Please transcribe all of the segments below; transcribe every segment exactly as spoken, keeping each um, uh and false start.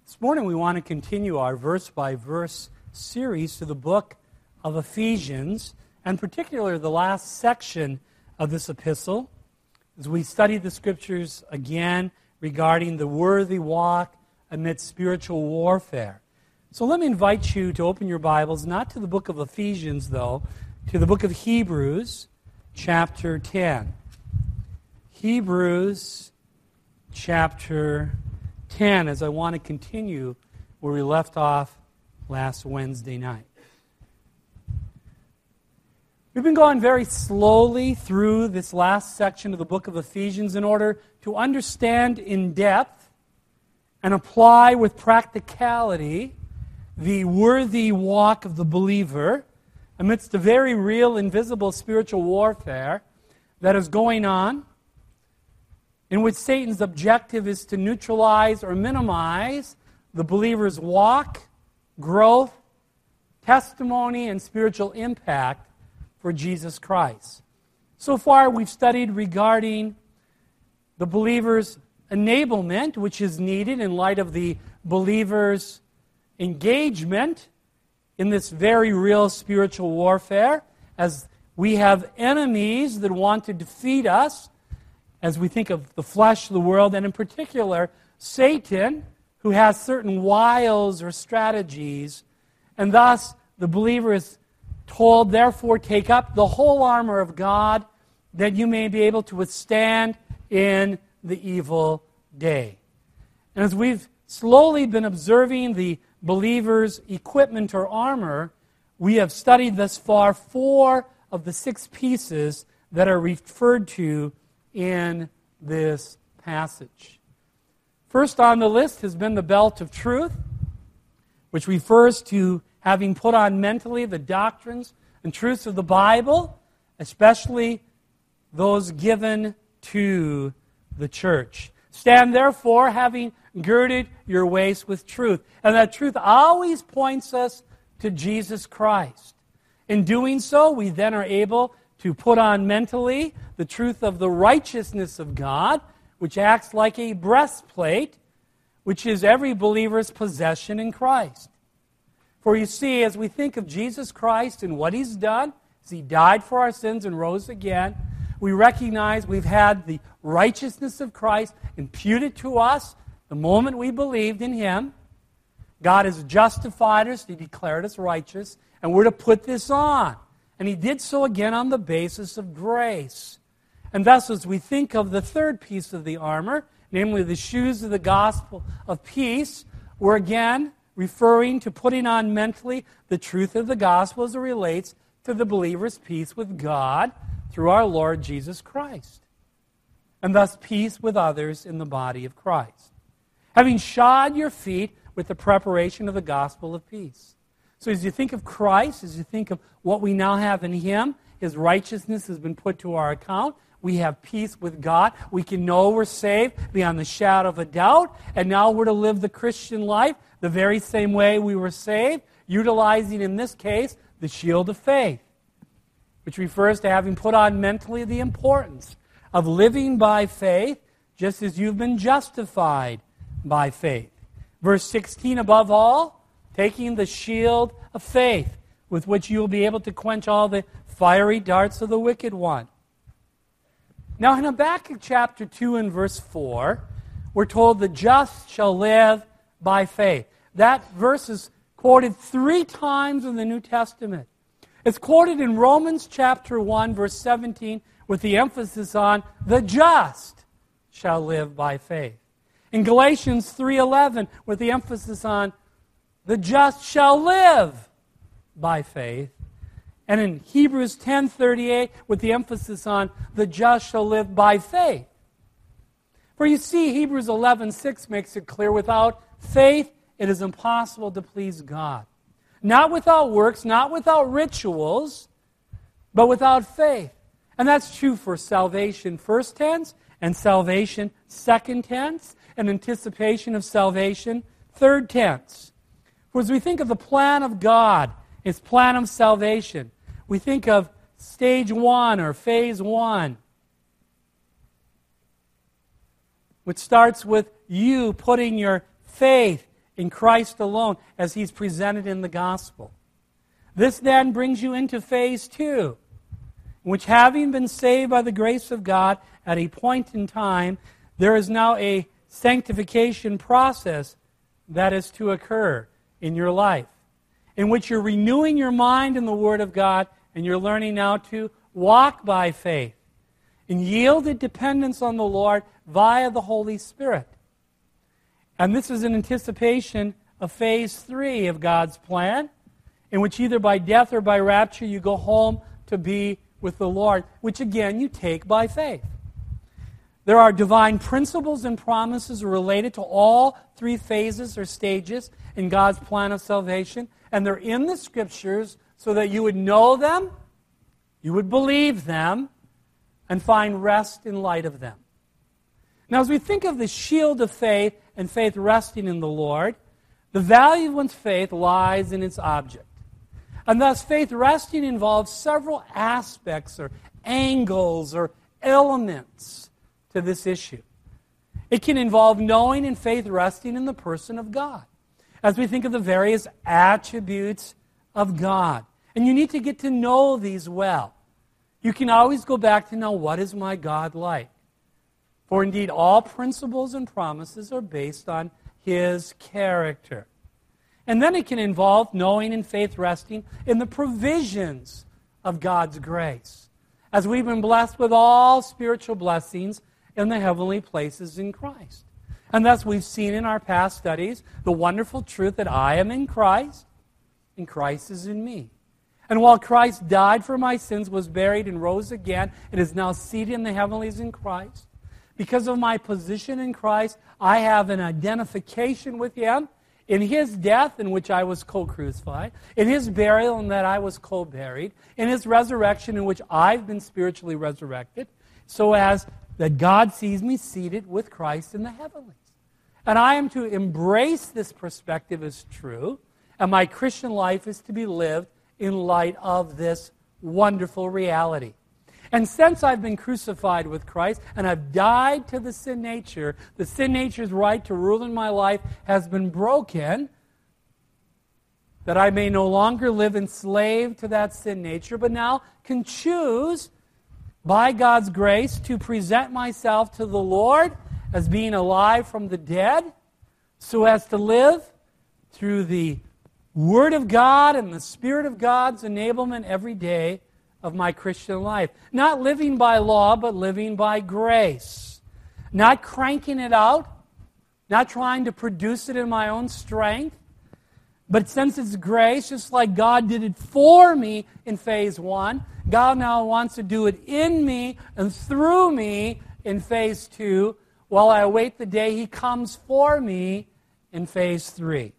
This morning we want to continue our verse-by-verse series to the book of Ephesians, and particularly the last section of this epistle, as we study the Scriptures again regarding the worthy walk amidst spiritual warfare. So let me invite you to open your Bibles, not to the book of Ephesians, though, to the book of Hebrews, chapter ten. Hebrews, chapter ten, as I want to continue where we left off last Wednesday night. We've been going very slowly through this last section of the book of Ephesians in order to understand in depth and apply with practicality the worthy walk of the believer amidst the very real, invisible spiritual warfare that is going on, in which Satan's objective is to neutralize or minimize the believer's walk, growth, testimony, and spiritual impact for Jesus Christ. So far, we've studied regarding the believer's enablement, which is needed in light of the believer's engagement in this very real spiritual warfare, as we have enemies that want to defeat us, as we think of the flesh, the world, and in particular, Satan, who has certain wiles or strategies, and thus the believer is told, therefore, take up the whole armor of God, that you may be able to withstand in the evil day. And as we've slowly been observing the believer's equipment or armor, we have studied thus far four of the six pieces that are referred to in this passage. First on the list has been the belt of truth, which refers to having put on mentally the doctrines and truths of the Bible, especially those given to the church. Stand therefore, having girded your waist with truth. And that truth always points us to Jesus Christ. In doing so, we then are able to put on mentally the truth of the righteousness of God, which acts like a breastplate, which is every believer's possession in Christ. For you see, as we think of Jesus Christ and what He's done, as He died for our sins and rose again, we recognize we've had the righteousness of Christ imputed to us the moment we believed in Him. God has justified us, He declared us righteous, and we're to put this on. And He did so again on the basis of grace. And thus, as we think of the third piece of the armor, namely the shoes of the gospel of peace, we're again referring to putting on mentally the truth of the gospel as it relates to the believer's peace with God through our Lord Jesus Christ. And thus peace with others in the body of Christ. Having shod your feet with the preparation of the gospel of peace. So as you think of Christ, as you think of what we now have in Him, His righteousness has been put to our account. We have peace with God. We can know we're saved beyond the shadow of a doubt. And now we're to live the Christian life the very same way we were saved, utilizing, in this case, the shield of faith, which refers to having put on mentally the importance of living by faith, just as you've been justified by faith. Verse sixteen, above all, taking the shield of faith, with which you will be able to quench all the fiery darts of the wicked one. Now in Habakkuk chapter two and verse four, we're told the just shall live by faith. That verse is quoted three times in the New Testament. It's quoted in Romans chapter one, verse seventeen, with the emphasis on the just shall live by faith. In Galatians three eleven, with the emphasis on the just shall live by faith. And in Hebrews ten thirty-eight, with the emphasis on the just shall live by faith. For you see, Hebrews eleven six makes it clear, without faith it is impossible to please God. Not without works, not without rituals, but without faith. And that's true for salvation first tense, and salvation second tense, and anticipation of salvation third tense. For as we think of the plan of God, His plan of salvation, we think of stage one or phase one, which starts with you putting your faith in Christ alone as he's presented in the gospel. This then brings you into phase two, in which having been saved by the grace of God at a point in time, there is now a sanctification process that is to occur in your life, in which you're renewing your mind in the Word of God, and you're learning now to walk by faith in yielded dependence on the Lord via the Holy Spirit. And this is in anticipation of phase three of God's plan, in which either by death or by rapture you go home to be with the Lord, which again you take by faith. There are divine principles and promises related to all three phases or stages in God's plan of salvation, and they're in the Scriptures so that you would know them, you would believe them, and find rest in light of them. Now, as we think of the shield of faith and faith resting in the Lord, the value of one's faith lies in its object. And thus, faith resting involves several aspects or angles or elements to this issue. It can involve knowing and faith resting in the person of God, as we think of the various attributes of God. And you need to get to know these well. You can always go back to know, what is my God like? For indeed, all principles and promises are based on His character. And then it can involve knowing and faith resting in the provisions of God's grace, as we've been blessed with all spiritual blessings in the heavenly places in Christ. And thus we've seen in our past studies the wonderful truth that I am in Christ, and Christ is in me. And while Christ died for my sins, was buried, and rose again, and is now seated in the heavenlies in Christ, because of my position in Christ, I have an identification with Him in His death, in which I was co-crucified, in His burial, in that I was co-buried, in His resurrection, in which I've been spiritually resurrected, so as that God sees me seated with Christ in the heavenlies. And I am to embrace this perspective as true, and my Christian life is to be lived in light of this wonderful reality. And since I've been crucified with Christ and I've died to the sin nature, the sin nature's right to rule in my life has been broken, that I may no longer live enslaved to that sin nature, but now can choose, by God's grace, to present myself to the Lord as being alive from the dead, so as to live through the Word of God and the Spirit of God's enablement every day of my Christian life. Not living by law, but living by grace. Not cranking it out, not trying to produce it in my own strength, but since it's grace, just like God did it for me in phase one, God now wants to do it in me and through me in phase two, while I await the day He comes for me in phase three.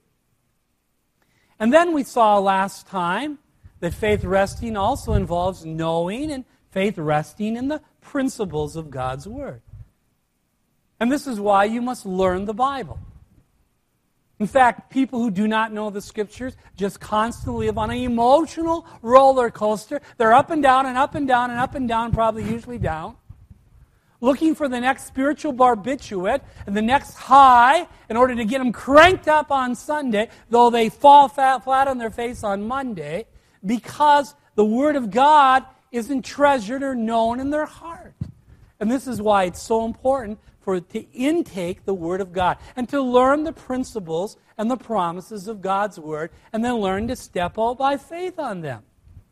And then we saw last time that faith resting also involves knowing and faith resting in the principles of God's Word. And this is why you must learn the Bible. In fact, people who do not know the Scriptures just constantly live on an emotional roller coaster. They're up and down and up and down and up and down, probably usually down, looking for the next spiritual barbiturate and the next high in order to get them cranked up on Sunday, though they fall fat, flat on their face on Monday, because the Word of God isn't treasured or known in their heart. And this is why it's so important for it to intake the Word of God and to learn the principles and the promises of God's Word, and then learn to step out by faith on them.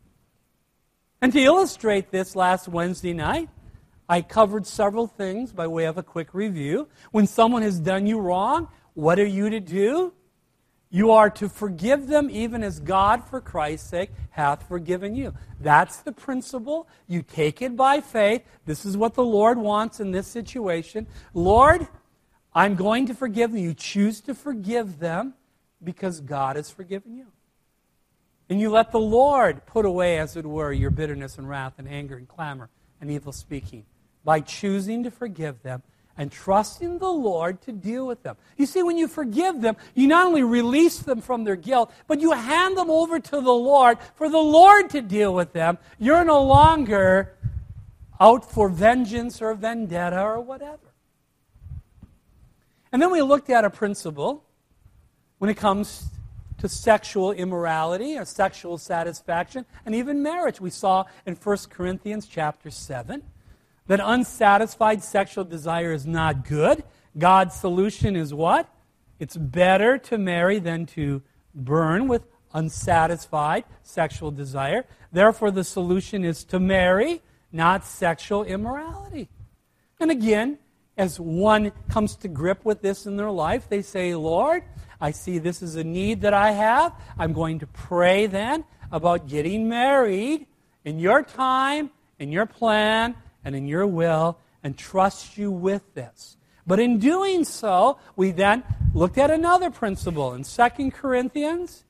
And to illustrate this, last Wednesday night, I covered several things by way of a quick review. When someone has done you wrong, what are you to do? You are to forgive them even as God, for Christ's sake, hath forgiven you. That's the principle. You take it by faith. This is what the Lord wants in this situation. Lord, I'm going to forgive them. You choose to forgive them because God has forgiven you. And you let the Lord put away, as it were, your bitterness and wrath and anger and clamor and evil speaking by choosing to forgive them and trusting the Lord to deal with them. You see, when you forgive them, you not only release them from their guilt, but you hand them over to the Lord for the Lord to deal with them. You're no longer out for vengeance or vendetta or whatever. And then we looked at a principle when it comes to sexual immorality or sexual satisfaction, and even marriage. We saw in First Corinthians chapter seven that unsatisfied sexual desire is not good. God's solution is what? It's better to marry than to burn with unsatisfied sexual desire. Therefore, the solution is to marry, not sexual immorality. And again, as one comes to grip with this in their life, they say, Lord, I see this is a need that I have. I'm going to pray then about getting married in your time, in your plan, and in your will, and trust you with this. But in doing so, we then looked at another principle in Second Corinthians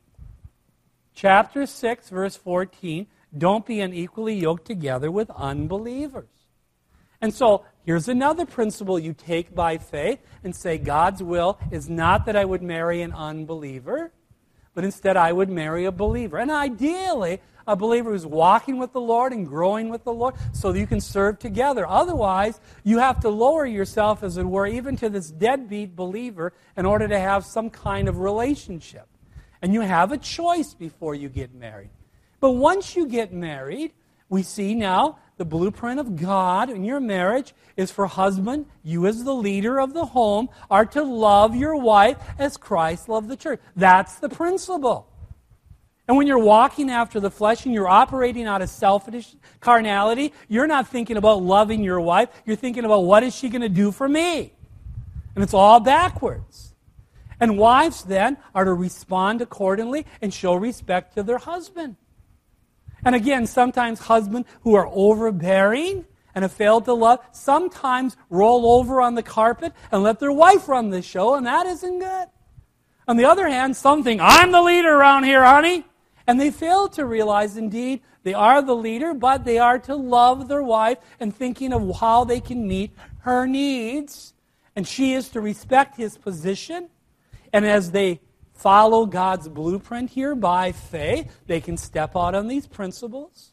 chapter six, verse fourteen. Don't be unequally yoked together with unbelievers. And so, here's another principle you take by faith and say, God's will is not that I would marry an unbeliever, but instead I would marry a believer. And ideally, a believer who's walking with the Lord and growing with the Lord so that you can serve together. Otherwise, you have to lower yourself, as it were, even to this deadbeat believer in order to have some kind of relationship. And you have a choice before you get married. But once you get married, we see now the blueprint of God in your marriage is for husband, you as the leader of the home, are to love your wife as Christ loved the church. That's the principle. And when you're walking after the flesh and you're operating out of selfish carnality, you're not thinking about loving your wife. You're thinking about what is she going to do for me? And it's all backwards. And wives then are to respond accordingly and show respect to their husband. And again, sometimes husbands who are overbearing and have failed to love sometimes roll over on the carpet and let their wife run the show, and that isn't good. On the other hand, some think, I'm the leader around here, honey. And they fail to realize, indeed, they are the leader, but they are to love their wife and thinking of how they can meet her needs. And she is to respect his position. And as they follow God's blueprint here by faith, they can step out on these principles,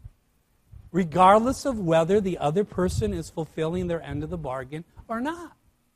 regardless of whether the other person is fulfilling their end of the bargain or not.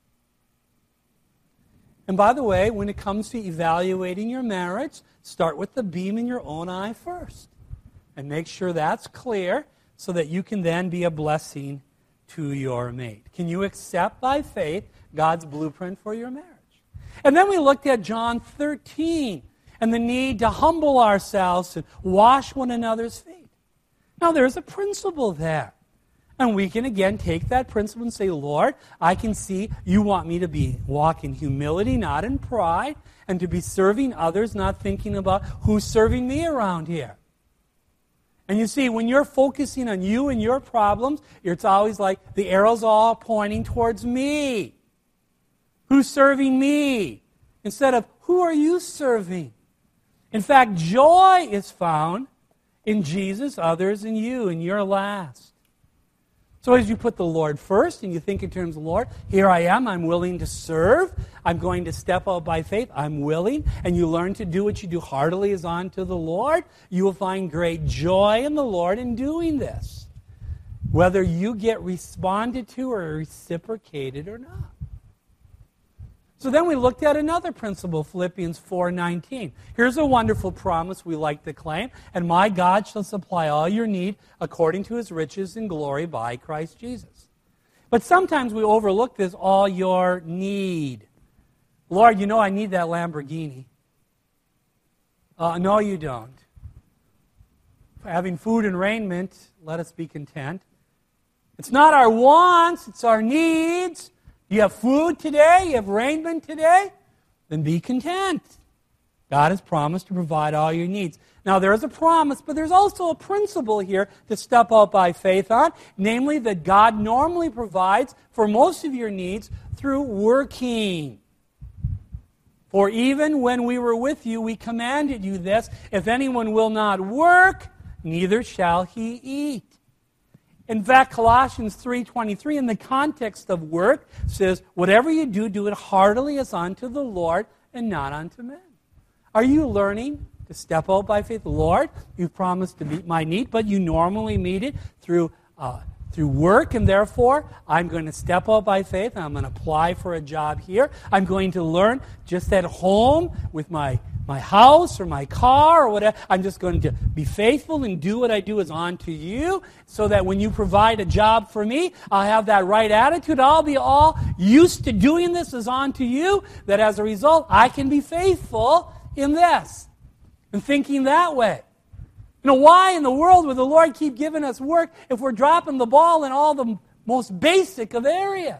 And by the way, when it comes to evaluating your marriage, start with the beam in your own eye first. And make sure that's clear so that you can then be a blessing to your mate. Can you accept by faith God's blueprint for your marriage? And then we looked at John thirteen and the need to humble ourselves and wash one another's feet. Now, there's a principle there. And we can again take that principle and say, Lord, I can see you want me to be walk in humility, not in pride, and to be serving others, not thinking about who's serving me around here. And you see, when you're focusing on you and your problems, it's always like the arrow's all pointing towards me. Who's serving me? Instead of, who are you serving? In fact, joy is found in Jesus, others, and you, and your last. So as you put the Lord first and you think in terms of, Lord, here I am, I'm willing to serve, I'm going to step out by faith, I'm willing, and you learn to do what you do heartily as unto the Lord, you will find great joy in the Lord in doing this, whether you get responded to or reciprocated or not. So then we looked at another principle, Philippians four nineteen. Here's a wonderful promise we like to claim. And my God shall supply all your need according to his riches and glory by Christ Jesus. But sometimes we overlook this, all your need. Lord, you know I need that Lamborghini. Uh, no, you don't. For having food and raiment, let us be content. It's not our wants, it's our needs. You have food today, you have raiment today, then be content. God has promised to provide all your needs. Now, there is a promise, but there's also a principle here to step out by faith on, namely that God normally provides for most of your needs through working. For even when we were with you, we commanded you this, if anyone will not work, neither shall he eat. In fact, Colossians three twenty-three, in the context of work, says, whatever you do, do it heartily as unto the Lord and not unto men. Are you learning to step out by faith? Lord, you've promised to meet my need, but you normally meet it through uh, through work, and therefore I'm going to step out by faith and I'm going to apply for a job here. I'm going to learn just at home with my, my house or my car or whatever. I'm just going to be faithful and do what I do is unto you, so that when you provide a job for me, I'll have that right attitude. I'll be all used to doing this as unto you, that as a result I can be faithful in this. And thinking that way. You know, why in the world would the Lord keep giving us work if we're dropping the ball in all the most basic of areas?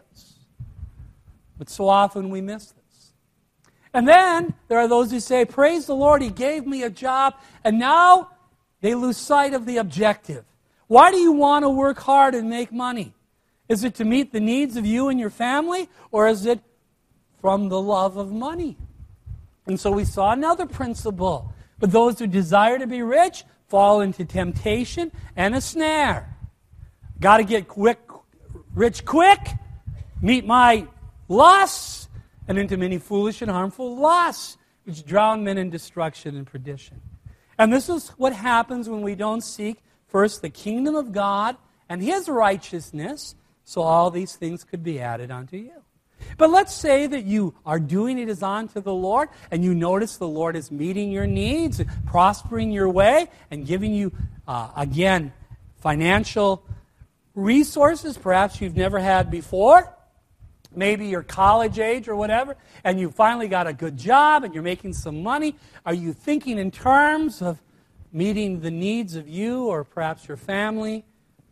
But so often we miss this. And then there are those who say, praise the Lord, He gave me a job, and now they lose sight of the objective. Why do you want to work hard and make money? Is it to meet the needs of you and your family, or is it from the love of money? And so we saw another principle. But those who desire to be rich fall into temptation and a snare. Got to get quick, rich quick, meet my lusts, and into many foolish and harmful lusts, which drown men in destruction and perdition. And this is what happens when we don't seek first the kingdom of God and His righteousness, so all these things could be added unto you. But let's say that you are doing it as unto the Lord, and you notice the Lord is meeting your needs, prospering your way, and giving you, uh, again, financial resources perhaps you've never had before. Maybe you're college age or whatever, and you finally got a good job and you're making some money. Are you thinking in terms of meeting the needs of you or perhaps your family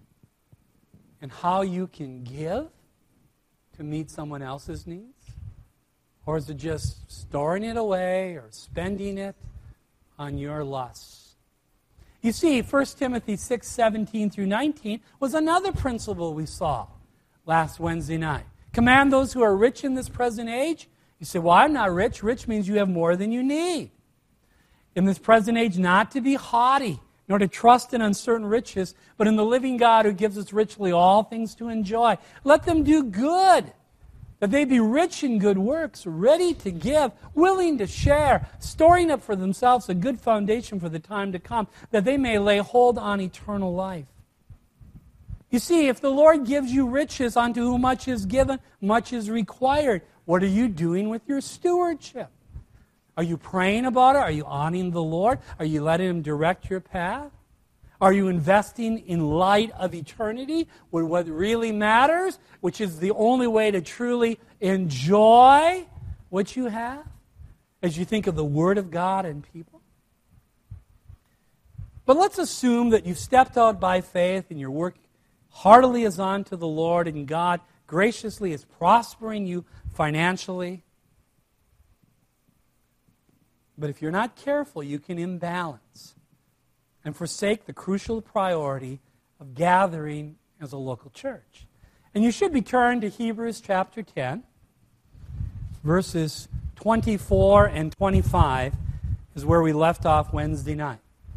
and how you can give to meet someone else's needs? Or is it just storing it away or spending it on your lusts? You see, First Timothy six, seventeen through nineteen was another principle we saw last Wednesday night. Command those who are rich in this present age. You say, well, I'm not rich. Rich means you have more than you need. In this present age, not to be haughty, nor to trust in uncertain riches, but in the living God who gives us richly all things to enjoy. Let them do good, that they be rich in good works, ready to give, willing to share, storing up for themselves a good foundation for the time to come, that they may lay hold on eternal life. You see, if the Lord gives you riches, unto whom much is given, much is required. What are you doing with your stewardship? Are you praying about it? Are you honoring the Lord? Are you letting Him direct your path? Are you investing in light of eternity, with what really matters, which is the only way to truly enjoy what you have as you think of the Word of God and people? But let's assume that you've stepped out by faith and you're working heartily as unto the Lord, and God graciously is prospering you financially. But if you're not careful, you can imbalance and forsake the crucial priority of gathering as a local church. And you should be turned to Hebrews chapter ten, verses twenty-four and twenty-five is where we left off Wednesday night.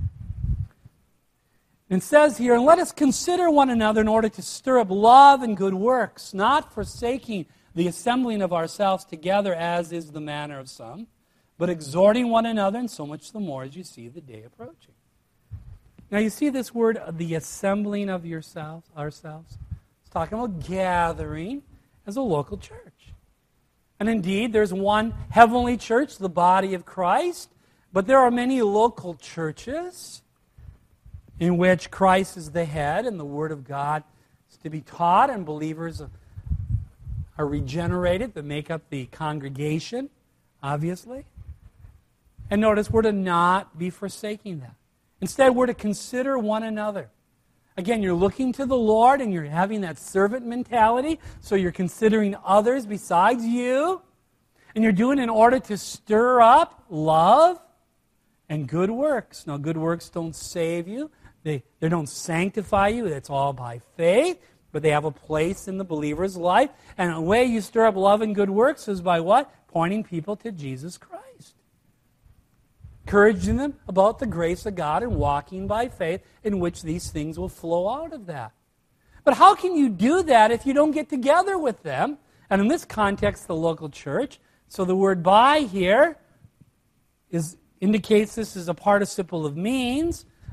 It says here, and let us consider one another in order to stir up love and good works, not forsaking the assembling of ourselves together as is the manner of some, but exhorting one another, and so much the more as you see the day approaching. Now you see this word, the assembling of yourselves, ourselves. It's talking about gathering as a local church. And indeed, there's one heavenly church, the body of Christ, but there are many local churches in which Christ is the head and the Word of God is to be taught, and believers are regenerated that make up the congregation, obviously. And notice, we're to not be forsaking that. Instead, we're to consider one another. Again, you're looking to the Lord and you're having that servant mentality, so you're considering others besides you, and you're doing it in order to stir up love and good works. Now, good works don't save you. They, they don't sanctify you. It's all by faith, but they have a place in the believer's life. And the way you stir up love and good works is by what? Pointing people to Jesus Christ. Encouraging them about the grace of God and walking by faith, in which these things will flow out of that. But how can you do that if you don't get together with them? And in this context, the local church. So the word by here is indicates this is a participle of means.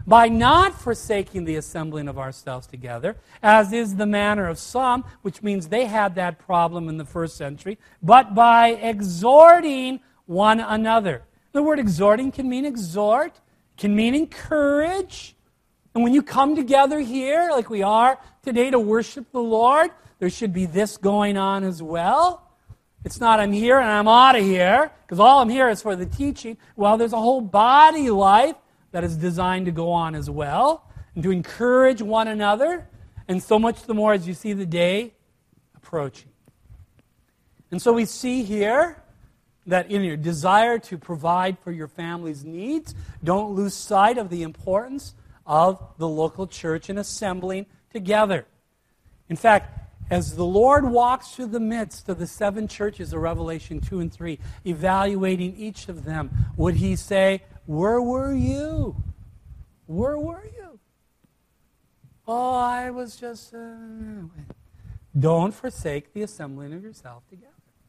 by not forsaking the assembling of ourselves together, as is the manner of some, which means they had that problem in the first century, but by exhorting one another. The word exhorting can mean exhort, can mean encourage. And when you come together here, like we are today to worship the Lord, there should be this going on as well. It's not I'm here and I'm out of here, because all I'm here is for the teaching. Well, there's a whole body life that is designed to go on as well, and to encourage one another, and so much the more as you see the day approaching. And so we see here that in your desire to provide for your family's needs, don't lose sight of the importance of the local church and assembling together. In fact, as the Lord walks through the midst of the seven churches of Revelation two and three, evaluating each of them, would he say, where were you? Where were you? Oh, I was just... Uh... Don't forsake the assembling of yourself together.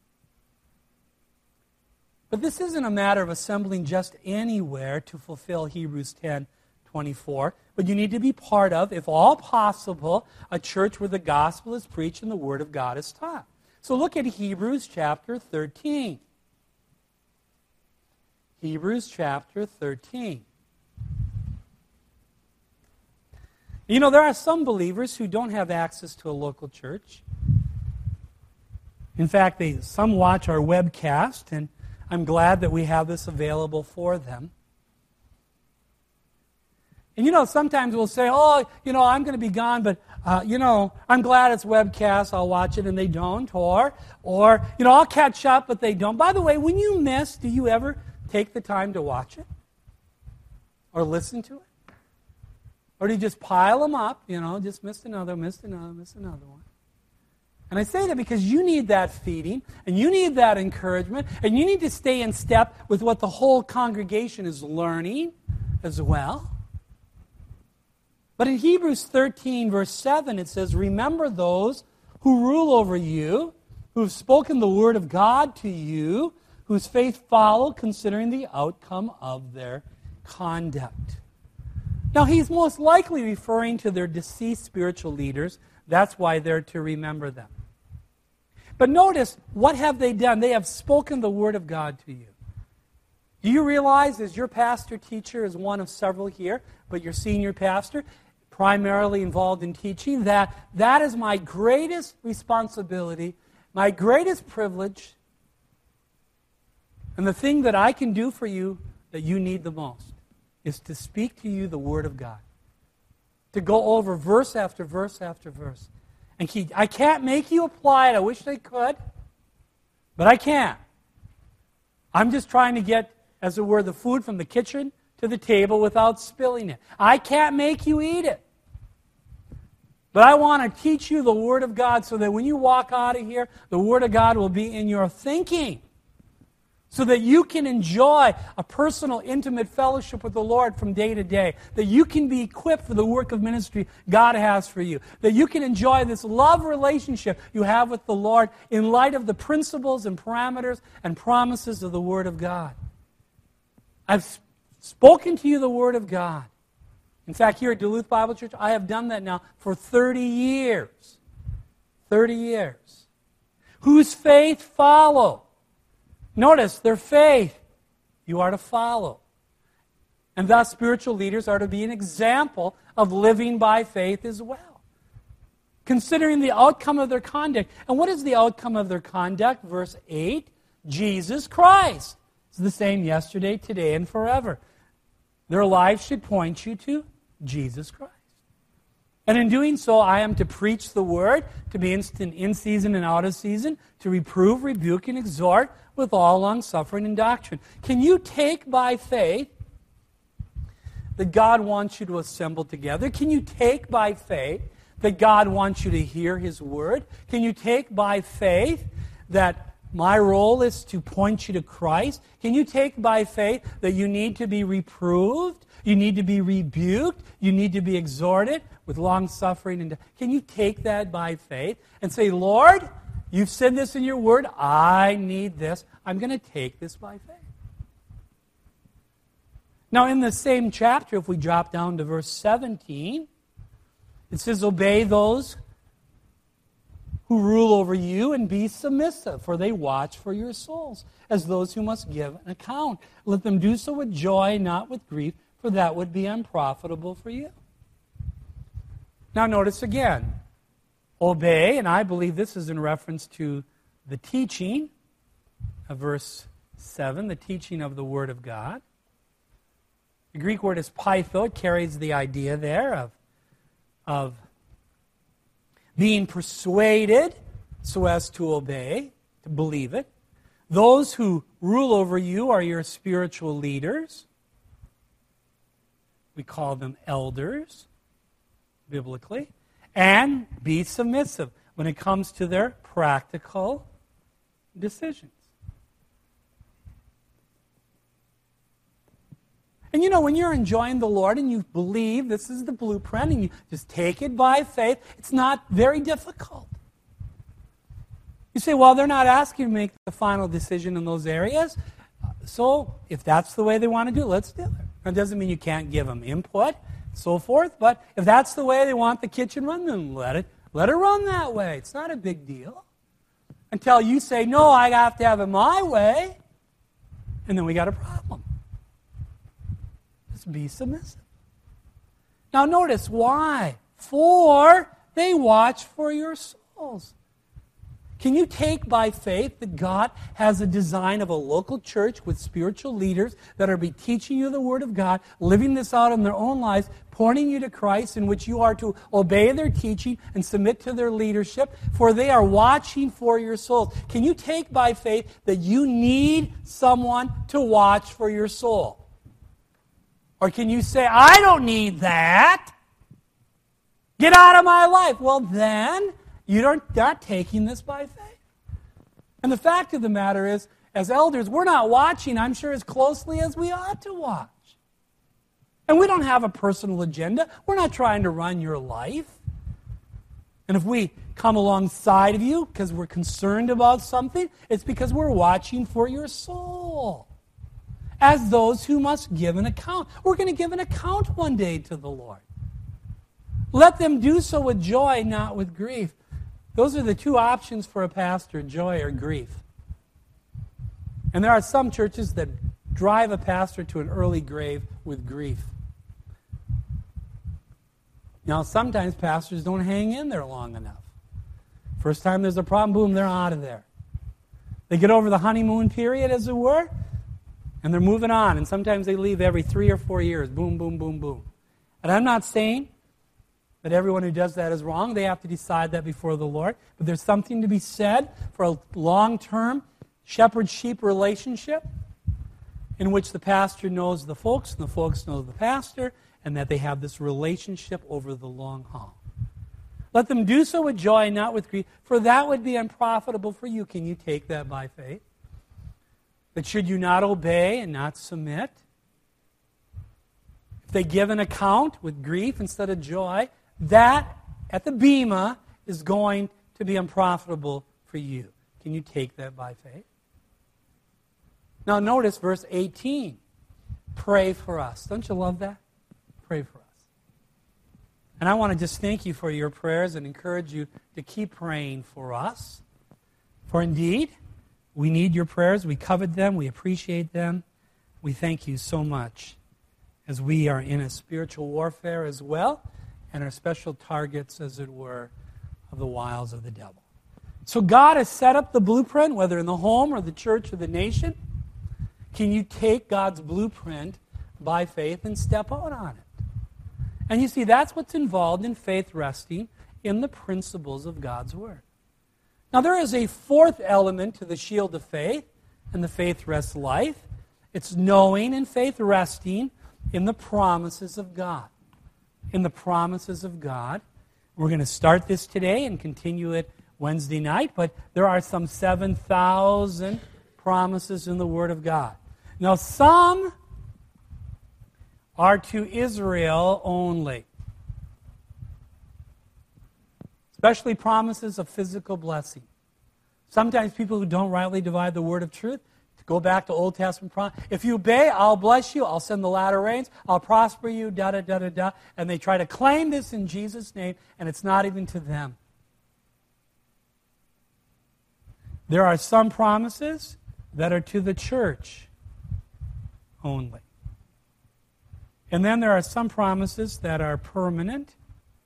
But this isn't a matter of assembling just anywhere to fulfill Hebrews ten twenty-four, but you need to be part of, if all possible, a church where the gospel is preached and the word of God is taught. So look at Hebrews chapter thirteen. Hebrews chapter thirteen. You know, there are some believers who don't have access to a local church. In fact, they some watch our webcast, and I'm glad that we have this available for them. And you know, sometimes we'll say, oh, you know, I'm going to be gone, but, uh, you know, I'm glad it's webcast, I'll watch it, and they don't. Or, or, you know, I'll catch up, but they don't. By the way, when you miss, do you ever take the time to watch it? Or listen to it? Or do you just pile them up, you know, just missed another, missed another, missed another one? And I say that because you need that feeding, and you need that encouragement, and you need to stay in step with what the whole congregation is learning as well. But in Hebrews thirteen, verse seven, it says, remember those who rule over you, who have spoken the word of God to you, whose faith follow, considering the outcome of their conduct. Now, he's most likely referring to their deceased spiritual leaders. That's why they're to remember them. But notice, what have they done? They have spoken the word of God to you. Do you realize, as your pastor teacher is one of several here, but your senior pastor, primarily involved in teaching, that that is my greatest responsibility, my greatest privilege, and the thing that I can do for you that you need the most is to speak to you the Word of God. To go over verse after verse after verse. And keep, I can't make you apply it. I wish I could, but I can't. I'm just trying to get, as it were, the food from the kitchen to the table without spilling it. I can't make you eat it. But I want to teach you the Word of God so that when you walk out of here, the Word of God will be in your thinking. So that you can enjoy a personal, intimate fellowship with the Lord from day to day. That you can be equipped for the work of ministry God has for you. That you can enjoy this love relationship you have with the Lord in light of the principles and parameters and promises of the Word of God. I've spoken to you the Word of God. In fact, here at Duluth Bible Church, I have done that now for thirty years. thirty years. Whose faith follow? Notice, their faith you are to follow. And thus, spiritual leaders are to be an example of living by faith as well. Considering the outcome of their conduct. And what is the outcome of their conduct? Verse eight, Jesus Christ. It's the same yesterday, today, and forever. Their lives should point you to Jesus Christ. And in doing so, I am to preach the word, to be instant in season and out of season, to reprove, rebuke, and exhort with all long-suffering and doctrine. Can you take by faith that God wants you to assemble together? Can you take by faith that God wants you to hear His word? Can you take by faith that my role is to point you to Christ? Can you take by faith that you need to be reproved? You need to be rebuked? You need to be exhorted with long-suffering? And can you take that by faith and say, Lord, you've said this in your word. I need this. I'm going to take this by faith. Now, in the same chapter, if we drop down to verse seventeen, it says, obey those who rule over you and be submissive, for they watch for your souls, as those who must give an account. Let them do so with joy, not with grief, for that would be unprofitable for you. Now notice again, obey, and I believe this is in reference to the teaching of verse seven, the teaching of the Word of God. The Greek word is pytho. It carries the idea there of, of being persuaded so as to obey, to believe it. Those who rule over you are your spiritual leaders. We call them elders, biblically. And be submissive when it comes to their practical decisions. And you know, when you're enjoying the Lord and you believe this is the blueprint and you just take it by faith, it's not very difficult. You say, well, they're not asking to make the final decision in those areas. So if that's the way they want to do it, let's do it. That doesn't mean you can't give them input, so forth, but if that's the way they want the kitchen run, then let it, let it run that way. It's not a big deal. Until you say, no, I have to have it my way, and then we got a problem. Just be submissive. Now notice why. For they watch for your souls. Can you take by faith that God has a design of a local church with spiritual leaders that are be teaching you the Word of God, living this out in their own lives, pointing you to Christ, in which you are to obey their teaching and submit to their leadership, for they are watching for your souls? Can you take by faith that you need someone to watch for your soul? Or can you say, I don't need that. Get out of my life. Well, then you're not taking this by faith. And the fact of the matter is, as elders, we're not watching, I'm sure, as closely as we ought to watch. And we don't have a personal agenda. We're not trying to run your life. And if we come alongside of you because we're concerned about something, it's because we're watching for your soul. As those who must give an account. We're going to give an account one day to the Lord. Let them do so with joy, not with grief. Those are the two options for a pastor, joy or grief. And there are some churches that drive a pastor to an early grave with grief. Now, sometimes pastors don't hang in there long enough. First time there's a problem, boom, they're out of there. They get over the honeymoon period, as it were, and they're moving on. And sometimes they leave every three or four years. Boom, boom, boom, boom. And I'm not saying that everyone who does that is wrong. They have to decide that before the Lord. But there's something to be said for a long-term shepherd-sheep relationship in which the pastor knows the folks and the folks know the pastor, and that they have this relationship over the long haul. Let them do so with joy, not with grief, for that would be unprofitable for you. Can you take that by faith? That should you not obey and not submit? If they give an account with grief instead of joy, that, at the bema, is going to be unprofitable for you. Can you take that by faith? Now notice verse eighteen. Pray for us. Don't you love that? Pray for us. And I want to just thank you for your prayers and encourage you to keep praying for us. For indeed, we need your prayers. We covet them. We appreciate them. We thank you so much as we are in a spiritual warfare as well, and are special targets, as it were, of the wiles of the devil. So God has set up the blueprint, whether in the home or the church or the nation. Can you take God's blueprint by faith and step out on it? And you see, that's what's involved in faith resting in the principles of God's Word. Now, there is a fourth element to the shield of faith and the faith rest life. It's knowing and faith resting in the promises of God. In the promises of God. We're going to start this today and continue it Wednesday night, but there are some seven thousand promises in the Word of God. Now, some are to Israel only, especially promises of physical blessing. Sometimes people who don't rightly divide the word of truth Go back to Old Testament promise. If you obey, I'll bless you. I'll send the latter rains. I'll prosper you, da da da da da. And they try to claim this in Jesus' name, and it's not even to them. There are some promises that are to the church only. And then there are some promises that are permanent,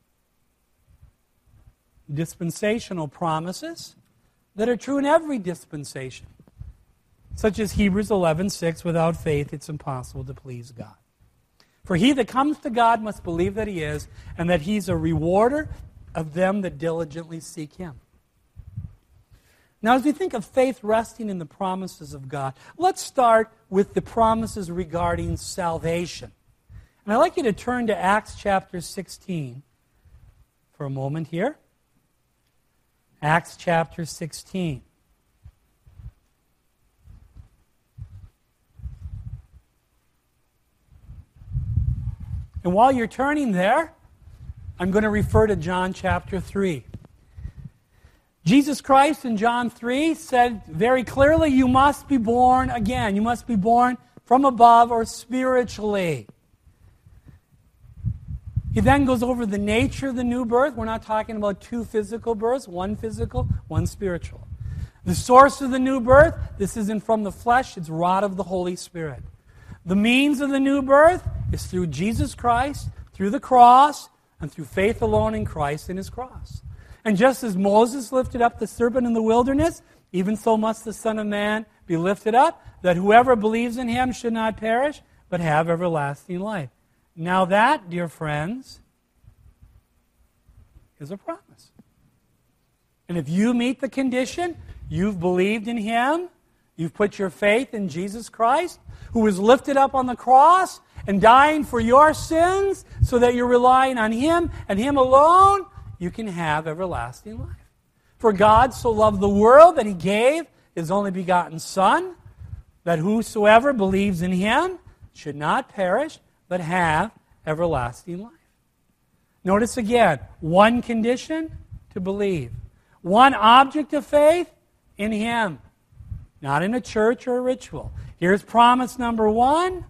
dispensational promises that are true in every dispensation. Such as Hebrews eleven six, without faith it's impossible to please God. For he that comes to God must believe that he is, and that he's a rewarder of them that diligently seek him. Now, as we think of faith resting in the promises of God, let's start with the promises regarding salvation. And I'd like you to turn to Acts chapter sixteen for a moment here. Acts chapter sixteen. And while you're turning there, I'm going to refer to John chapter three. Jesus Christ in John three said very clearly, you must be born again. You must be born from above or spiritually. He then goes over the nature of the new birth. We're not talking about two physical births, one physical, one spiritual. The source of the new birth, this isn't from the flesh, it's wrought of the Holy Spirit. The means of the new birth is through Jesus Christ, through the cross, and through faith alone in Christ and his cross. And just as Moses lifted up the serpent in the wilderness, even so must the Son of Man be lifted up, that whoever believes in him should not perish, but have everlasting life. Now that, dear friends, is a promise. And if you meet the condition, you've believed in him, you've put your faith in Jesus Christ, who was lifted up on the cross and dying for your sins so that you're relying on him and him alone, you can have everlasting life. For God so loved the world that he gave his only begotten Son, that whosoever believes in him should not perish, but have everlasting life. Notice again, one condition, to believe. One object of faith, in him. Not in a church or a ritual. Here's promise number one.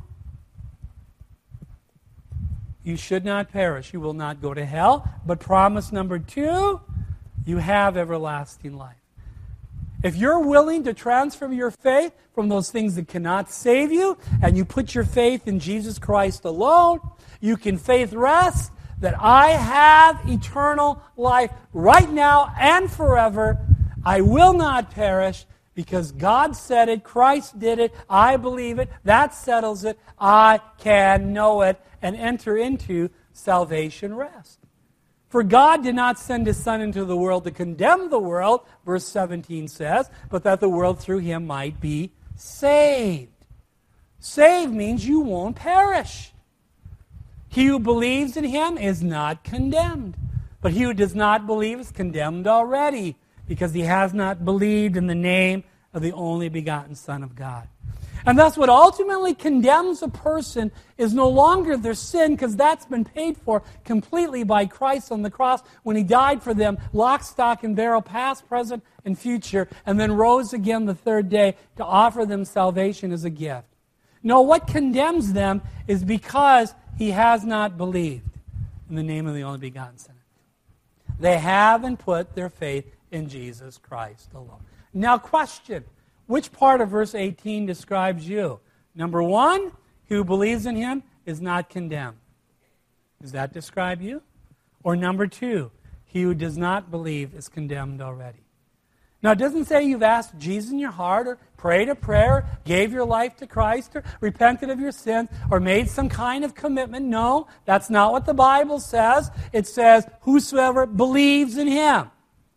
You should not perish. You will not go to hell. But promise number two, you have everlasting life. If you're willing to transfer your faith from those things that cannot save you, and you put your faith in Jesus Christ alone, you can faith rest that I have eternal life right now and forever. I will not perish because God said it, Christ did it, I believe it, that settles it, I can know it, and enter into salvation rest. For God did not send his Son into the world to condemn the world, verse seventeen says, but that the world through him might be saved. Saved means you won't perish. He who believes in him is not condemned. But he who does not believe is condemned already, because he has not believed in the name of the only begotten Son of God. And thus what ultimately condemns a person is no longer their sin, because that's been paid for completely by Christ on the cross when he died for them, lock, stock, and barrel, past, present, and future, and then rose again the third day to offer them salvation as a gift. No, what condemns them is because he has not believed in the name of the only begotten Son. They haven't put their faith in Jesus Christ alone. Now question, which part of verse eighteen describes you? Number one, he who believes in him is not condemned. Does that describe you? Or number two, he who does not believe is condemned already. Now, it doesn't say you've asked Jesus in your heart, or prayed a prayer, gave your life to Christ, or repented of your sins, or made some kind of commitment. No, that's not what the Bible says. It says, whosoever believes in him.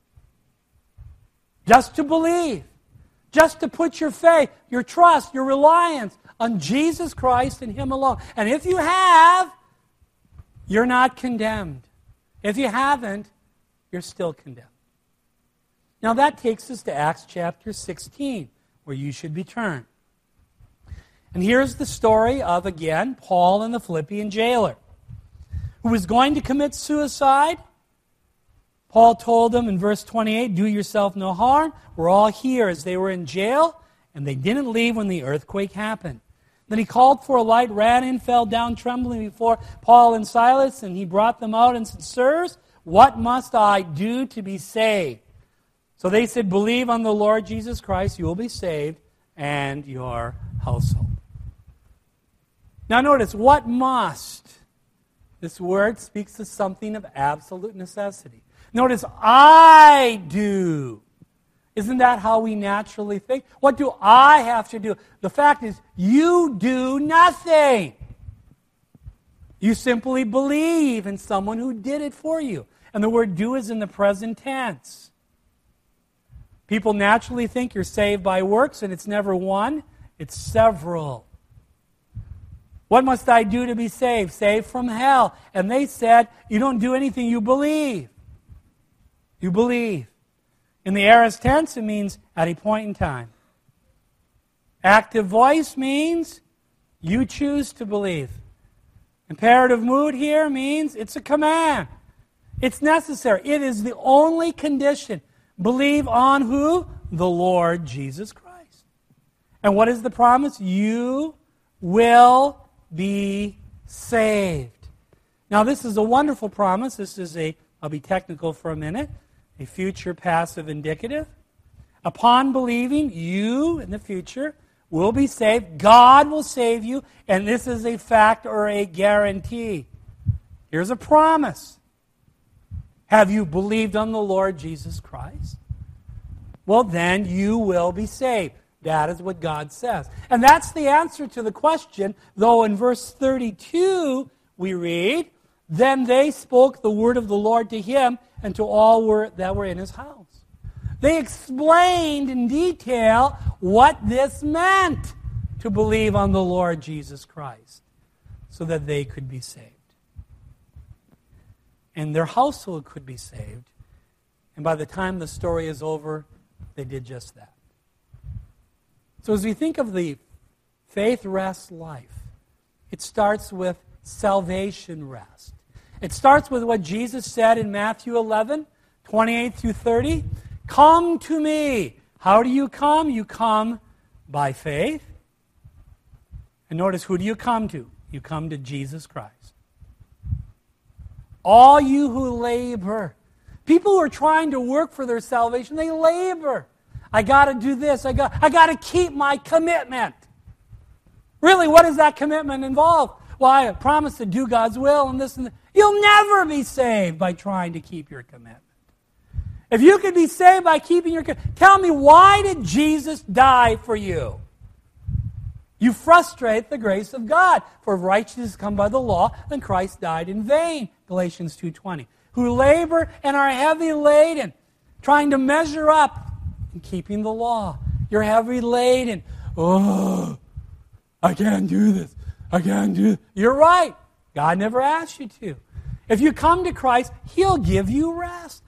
Just to believe. Just to put your faith, your trust, your reliance on Jesus Christ and him alone. And if you have, you're not condemned. If you haven't, you're still condemned. Now that takes us to Acts chapter sixteen, where you should be turned. And here's the story of, again, Paul and the Philippian jailer, who was going to commit suicide. Paul told them in verse twenty-eight, do yourself no harm. We're all here as they were in jail. And they didn't leave when the earthquake happened. Then he called for a light, ran in, fell down trembling before Paul and Silas, and he brought them out and said, Sirs, what must I do to be saved? So they said, believe on the Lord Jesus Christ, you will be saved, and your household. Now notice, what must? This word speaks of something of absolute necessity. Notice, I do. Isn't that how we naturally think? What do I have to do? The fact is, you do nothing. You simply believe in someone who did it for you. And the word do is in the present tense. People naturally think you're saved by works, and it's never one, it's several. What must I do to be saved? Saved from hell. And they said, you don't do anything, you believe. You believe. In the aorist tense, it means at a point in time. Active voice means you choose to believe. Imperative mood here means it's a command. It's necessary. It is the only condition. Believe on who? The Lord Jesus Christ. And what is the promise? You will be saved. Now this is a wonderful promise. This is a, I'll be technical for a minute, a future passive indicative. Upon believing, you in the future will be saved. God will save you, and this is a fact or a guarantee. Here's a promise. Have you believed on the Lord Jesus Christ? Well, then you will be saved. That is what God says. And that's the answer to the question, though in verse thirty-two we read, then they spoke the word of the Lord to him and to all were, that were in his house. They explained in detail what this meant to believe on the Lord Jesus Christ so that they could be saved. And their household could be saved. And by the time the story is over, they did just that. So as we think of the faith rest life, it starts with salvation rest. It starts with what Jesus said in Matthew eleven, twenty-eight through thirty. Come to me. How do you come? You come by faith. And notice, who do you come to? You come to Jesus Christ. All you who labor. People who are trying to work for their salvation, they labor. I got to do this. I got, I got to keep my commitment. Really, what does that commitment involve? Well, I promise to do God's will and this and that. You'll never be saved by trying to keep your commitment. If you could be saved by keeping your commitment, tell me, why did Jesus die for you? You frustrate the grace of God. For if righteousness come by the law, then Christ died in vain. Galatians two twenty. Who labor and are heavy laden, trying to measure up in keeping the law. You're heavy laden. Oh, I can't do this. I can't do this. You're right. God never asked you to. If you come to Christ, He'll give you rest.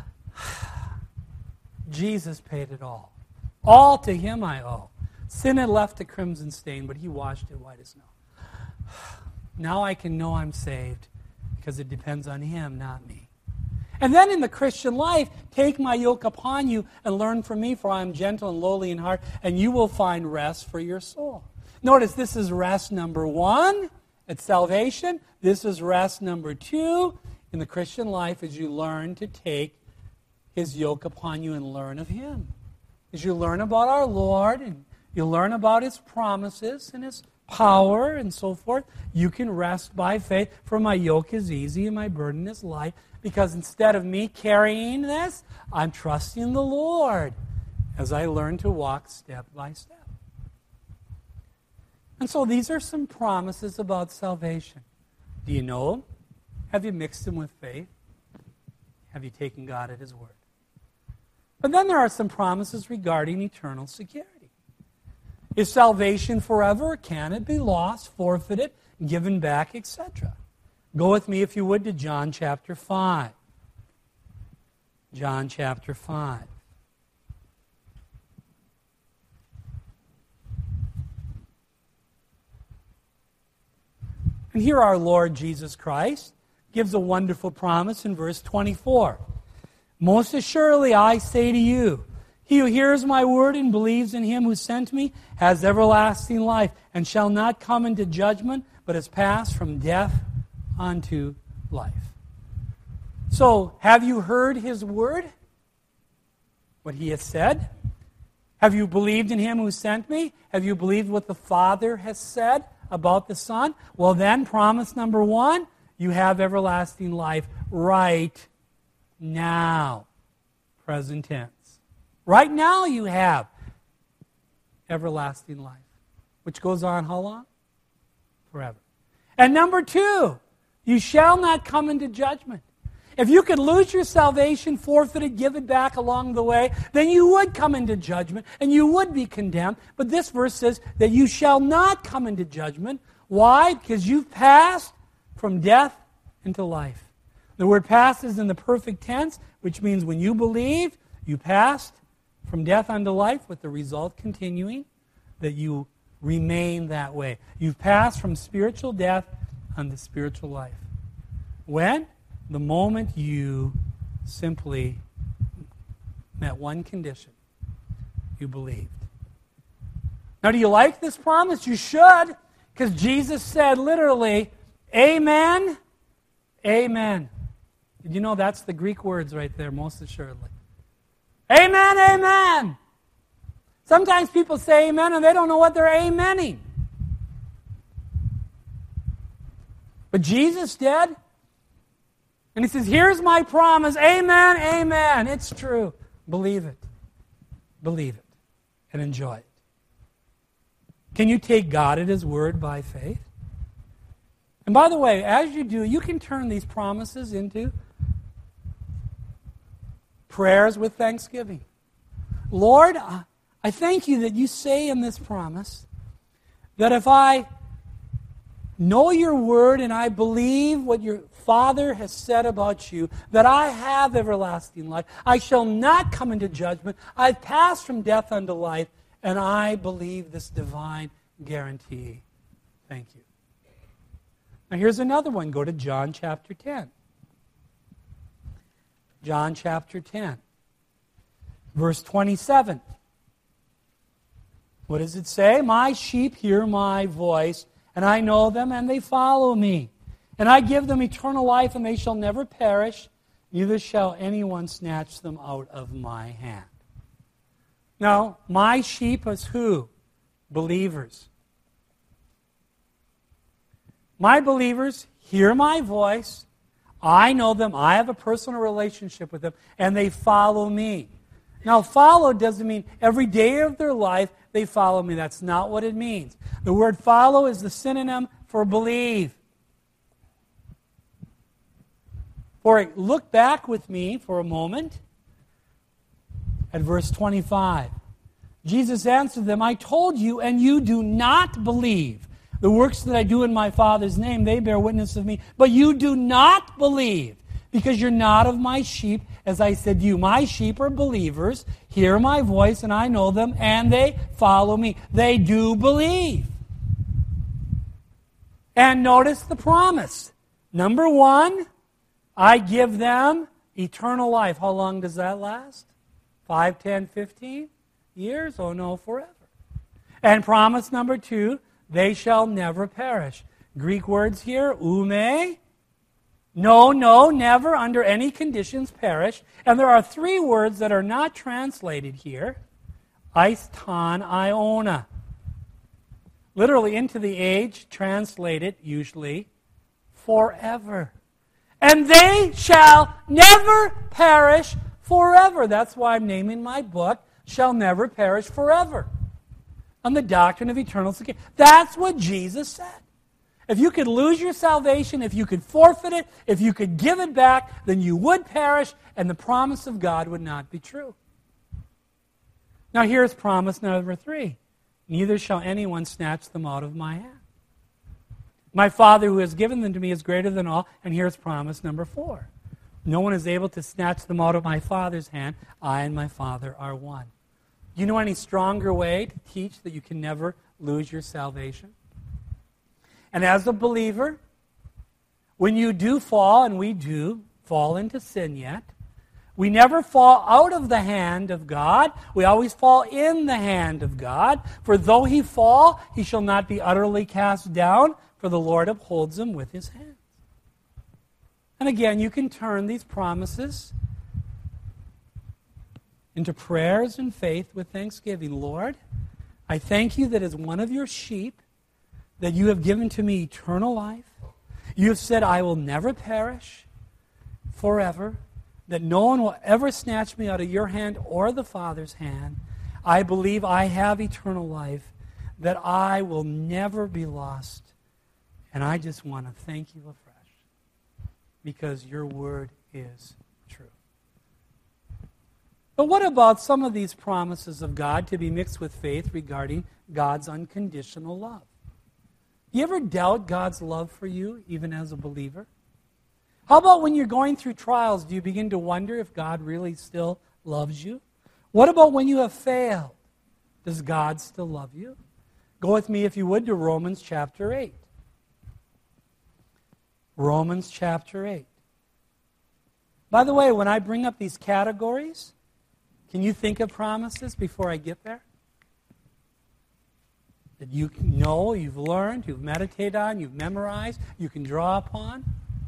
Jesus paid it all. All to Him I owe. Sin had left a crimson stain, but He washed it white as snow. Now I can know I'm saved because it depends on Him, not me. And then in the Christian life, take my yoke upon you and learn from me, for I am gentle and lowly in heart, and you will find rest for your soul. Notice this is rest number one at salvation. This is rest number two in the Christian life as you learn to take His yoke upon you and learn of Him. As you learn about our Lord and you learn about His promises and His power and so forth, you can rest by faith, for my yoke is easy and my burden is light, because instead of me carrying this, I'm trusting the Lord as I learn to walk step by step. And so these are some promises about salvation. Do you know them? Have you mixed them with faith? Have you taken God at His word? But then there are some promises regarding eternal security. Is salvation forever? Can it be lost, forfeited, given back, et cetera? Go with me, if you would, to John chapter five. John chapter five. And here our Lord Jesus Christ gives a wonderful promise in verse twenty-four. Most assuredly I say to you, He who hears my word and believes in him who sent me has everlasting life, and shall not come into judgment, but is passed from death unto life. So, have you heard his word? What he has said? Have you believed in him who sent me? Have you believed what the Father has said about the Son? Well then, promise number one, you have everlasting life right now. Present tense. Right now you have everlasting life, which goes on how long? Forever. And number two, you shall not come into judgment. If you could lose your salvation, forfeit it, give it back along the way, then you would come into judgment and you would be condemned. But this verse says that you shall not come into judgment. Why? Because you've passed from death into life. The word passed is in the perfect tense, which means when you believed, you passed from death unto life, with the result continuing that you remain that way. You've passed from spiritual death unto spiritual life. When? The moment you simply met one condition. You believed. Now, do you like this promise? You should, because Jesus said literally, amen, amen. Did you know that's the Greek words right there, most assuredly? Amen, amen. Sometimes people say amen and they don't know what they're amening. But Jesus did. And he says, here's my promise. Amen, amen. It's true. Believe it. Believe it. And enjoy it. Can you take God at his word by faith? And by the way, as you do, you can turn these promises into prayers with thanksgiving. Lord, I thank you that you say in this promise that if I know your word and I believe what your Father has said about you, that I have everlasting life. I shall not come into judgment. I've passed from death unto life, and I believe this divine guarantee. Thank you. Now here's another one. Go to John chapter ten. John chapter ten, verse twenty-seven. What does it say? My sheep hear my voice, and I know them, and they follow me. And I give them eternal life, and they shall never perish, neither shall anyone snatch them out of my hand. Now, my sheep is who? Believers. My believers hear my voice. I know them. I have a personal relationship with them, and they follow me. Now, follow doesn't mean every day of their life they follow me. That's not what it means. The word follow is the synonym for believe. For look back with me for a moment at verse twenty-five. Jesus answered them, I told you, and you do not believe. The works that I do in my Father's name, they bear witness of me. But you do not believe, because you're not of my sheep, as I said to you. My sheep are believers, hear my voice, and I know them, and they follow me. They do believe. And notice the promise. Number one, I give them eternal life. How long does that last? Five, ten, fifteen years? Oh no, forever. And promise number two, they shall never perish. Greek words here, ume. No, no, never, under any conditions perish. And there are three words that are not translated here. Eis ton iona. Literally into the age, translated usually, forever. And they shall never perish forever. That's why I'm naming my book, Shall Never Perish Forever, on the doctrine of eternal security. That's what Jesus said. If you could lose your salvation, if you could forfeit it, if you could give it back, then you would perish, and the promise of God would not be true. Now here's promise number three. Neither shall anyone snatch them out of my hand. My Father who has given them to me is greater than all. And here's promise number four. No one is able to snatch them out of my Father's hand. I and my Father are one. Do you know any stronger way to teach that you can never lose your salvation? And as a believer, when you do fall, and we do fall into sin yet, We never fall out of the hand of God. We always fall in the hand of God. For though he fall, he shall not be utterly cast down, for the Lord upholds him with his hand. And again, you can turn these promises into prayers and faith with thanksgiving. Lord, I thank you that as one of your sheep, that you have given to me eternal life. You have said, I will never perish forever, that no one will ever snatch me out of your hand or the Father's hand. I believe I have eternal life, that I will never be lost. And I just want to thank you afresh, because your word is true. But what about some of these promises of God to be mixed with faith regarding God's unconditional love? Do you ever doubt God's love for you, even as a believer? How about when you're going through trials, do you begin to wonder if God really still loves you? What about when you have failed? Does God still love you? Go with me, if you would, to Romans chapter eight. Romans chapter eight. By the way, when I bring up these categories, can you think of promises before I get there? That you know, you've learned, you've meditated on, you've memorized, you can draw upon?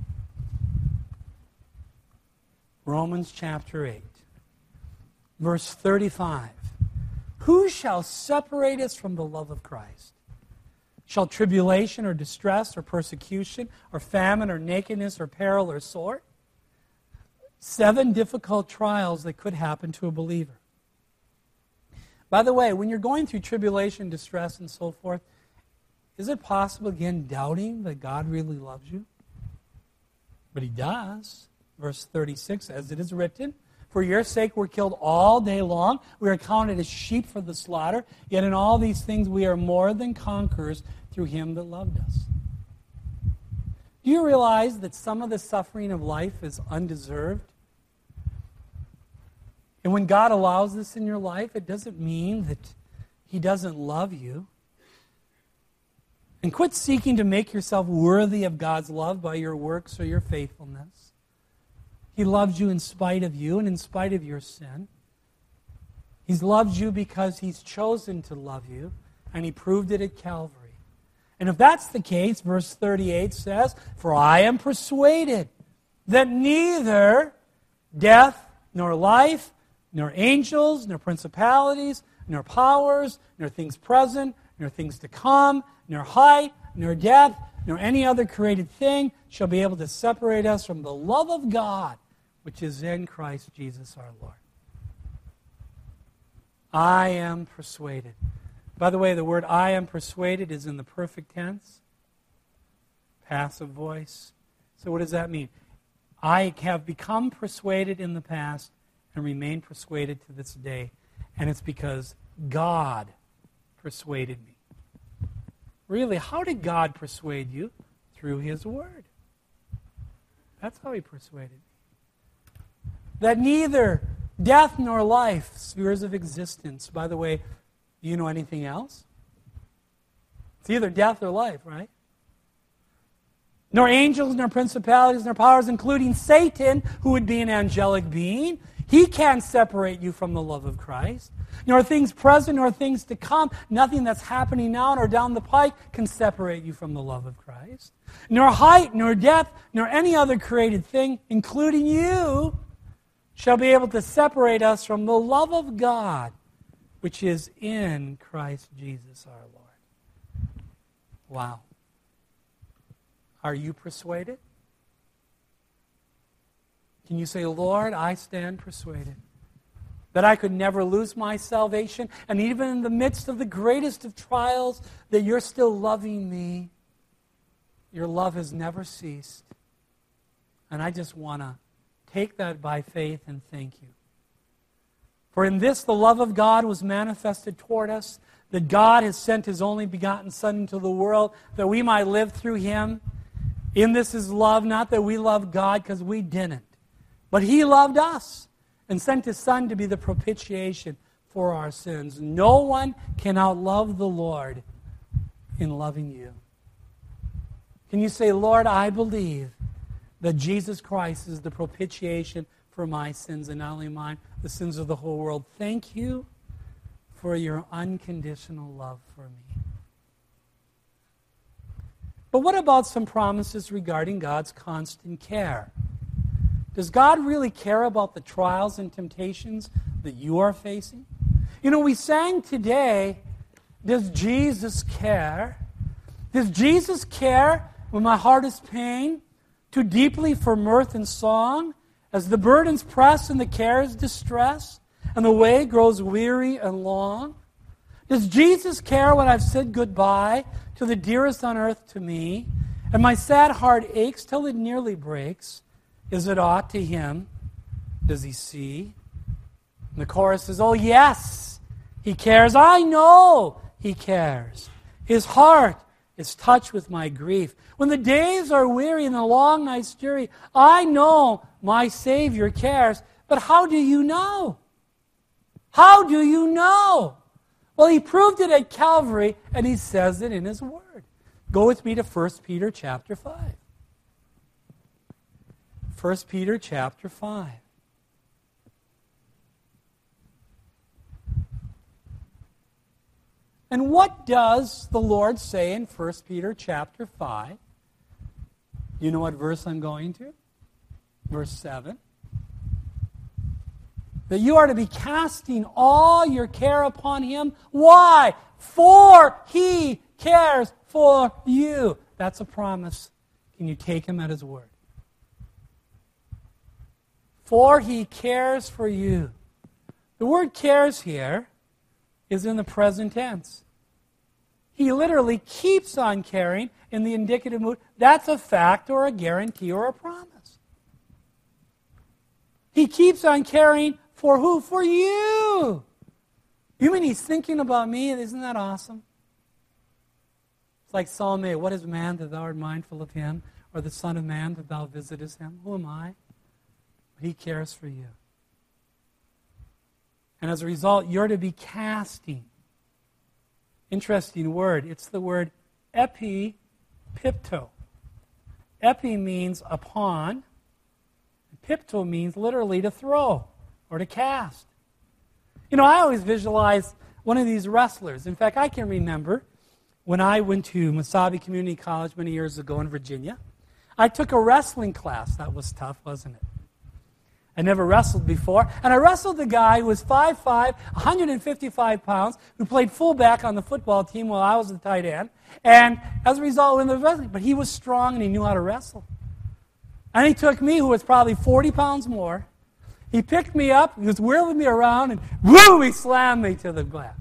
Romans chapter eight, verse thirty-five. Who shall separate us from the love of Christ? Shall tribulation or distress or persecution or famine or nakedness or peril or sword? Seven difficult trials that could happen to a believer. By the way, when you're going through tribulation, distress, and so forth, is it possible, again, doubting that God really loves you? But he does. Verse thirty-six, as it is written, for your sake we're killed all day long. We are counted as sheep for the slaughter. Yet in all these things we are more than conquerors through him that loved us. Do you realize that some of the suffering of life is undeserved? And when God allows this in your life, it doesn't mean that he doesn't love you. And quit seeking to make yourself worthy of God's love by your works or your faithfulness. He loves you in spite of you and in spite of your sin. He's loved you because he's chosen to love you, and he proved it at Calvary. And if that's the case, verse thirty-eight says, for I am persuaded that neither death nor life, nor angels, nor principalities, nor powers, nor things present, nor things to come, nor height, nor depth, nor any other created thing shall be able to separate us from the love of God, which is in Christ Jesus our Lord. I am persuaded. By the way, the word I am persuaded is in the perfect tense, passive voice. So what does that mean? I have become persuaded in the past and remain persuaded to this day. And it's because God persuaded me. Really, how did God persuade you? Through his word. That's how he persuaded me. That neither death nor life, spheres of existence. By the way, do you know anything else? It's either death or life, right? Nor angels, nor principalities, nor powers, including Satan, who would be an angelic being. He can't separate you from the love of Christ. Nor things present, nor things to come. Nothing that's happening now nor down the pike can separate you from the love of Christ. Nor height, nor depth, nor any other created thing, including you, shall be able to separate us from the love of God, which is in Christ Jesus our Lord. Wow. Are you persuaded? Can you say, Lord, I stand persuaded that I could never lose my salvation, and even in the midst of the greatest of trials, that you're still loving me. Your love has never ceased. And I just want to take that by faith and thank you. For in this the love of God was manifested toward us, that God has sent his only begotten Son into the world, that we might live through him. In this is love, not that we love God because we didn't, but he loved us and sent his Son to be the propitiation for our sins. No one can outlove the Lord in loving you. Can you say, Lord, I believe that Jesus Christ is the propitiation for my sins, and not only mine, the sins of the whole world. Thank you for your unconditional love for me. But what about some promises regarding God's constant care? Does God really care about the trials and temptations that you are facing? You know, we sang today, does Jesus care? Does Jesus care when my heart is pain, too deeply for mirth and song, as the burdens press and the cares distress, and the way grows weary and long? Does Jesus care when I've said goodbye to the dearest on earth to me, and my sad heart aches till it nearly breaks? Is it aught to him? Does he see? And the chorus says, oh yes, he cares. I know he cares. His heart is touched with my grief. When the days are weary and the long nights dreary, I know my Savior cares. But how do you know? How do you know? Well, he proved it at Calvary, and he says it in his word. Go with me to First Peter chapter five. First Peter chapter five. And what does the Lord say in First Peter chapter five? You know what verse I'm going to? Verse seven. That you are to be casting all your care upon him. Why? For he cares for you. That's a promise. Can you take him at his word? For he cares for you. The word cares here is in the present tense. He literally keeps on caring in the indicative mood. That's a fact or a guarantee or a promise. He keeps on caring for who? For you. You mean he's thinking about me? Isn't that awesome? It's like Psalm eight. What is man that thou art mindful of him? Or the son of man that thou visitest him? Who am I? He cares for you. And as a result, you're to be casting. Interesting word. It's the word epipipto. Epi means upon. Pipto means literally to throw or to cast. You know, I always visualize one of these wrestlers. In fact, I can remember when I went to Mesabi Community College many years ago in Virginia, I took a wrestling class. That was tough, wasn't it? I never wrestled before. And I wrestled a guy who was five foot five, one hundred fifty-five pounds, who played fullback on the football team while I was the tight end. And as a result, in the wrestling, but he was strong and he knew how to wrestle. And he took me, who was probably forty pounds more. He picked me up, he was whirling me around, and whoo, he slammed me to the ground.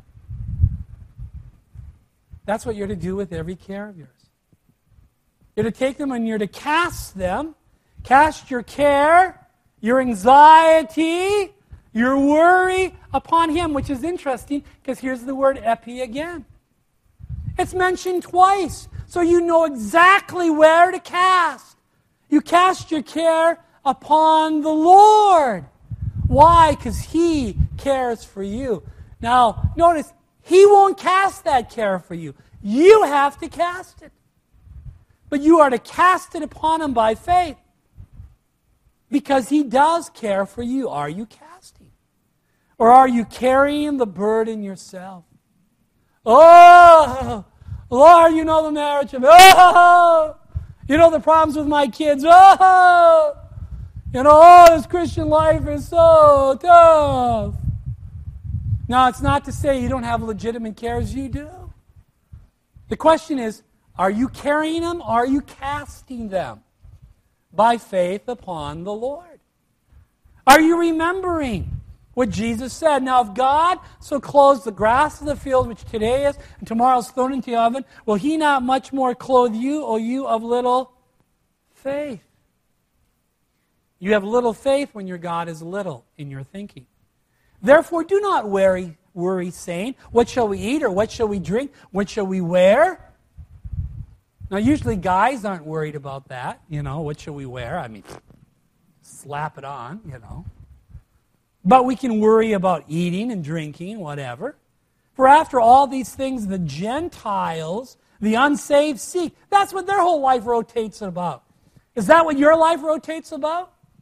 That's what you're to do with every care of yours. You're to take them and you're to cast them. Cast your care, your anxiety, your worry upon him, which is interesting because here's the word epi again. It's mentioned twice, so you know exactly where to cast. You cast your care upon the Lord. Why? Because he cares for you. Now, notice, he won't cast that care for you. You have to cast it. But you are to cast it upon him by faith. Because he does care for you. Are you casting? Or are you carrying the burden yourself? Oh, Lord, you know the marriage of me. Oh, you know the problems with my kids. Oh, you know, oh, this Christian life is so tough. Now, it's not to say you don't have legitimate cares. You do. The question is, are you carrying them or are you casting them? By faith upon the Lord. Are you remembering what Jesus said? Now, if God so clothes the grass of the field, which today is, and tomorrow is thrown into the oven, will he not much more clothe you, O you of little faith? You have little faith when your God is little in your thinking. Therefore, do not worry, worry saying, what shall we eat, or what shall we drink, what shall we wear? Now, usually guys aren't worried about that. You know, what shall we wear? I mean, slap it on, you know. But we can worry about eating and drinking, whatever. For after all these things, the Gentiles, the unsaved seek. That's what their whole life rotates about. Is that what your life rotates about?